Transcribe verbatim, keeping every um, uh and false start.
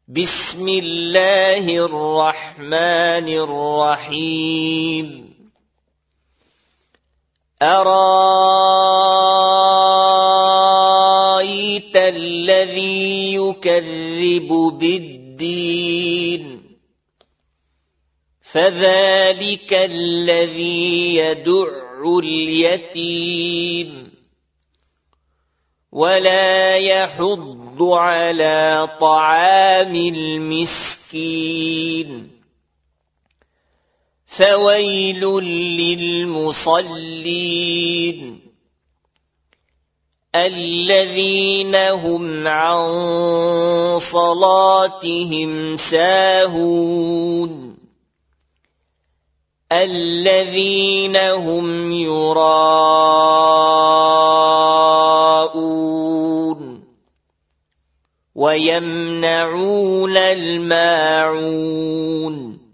بسم الله الرحمن الرحيم أرأيت الذي يكذب بالدين فذلك الذي يدع اليتيم ولا يحض على طعام المسكين فويل للمصلين الذين هم عن صلاتهم ساهون الذين هم يراءون ويمنعون الماعون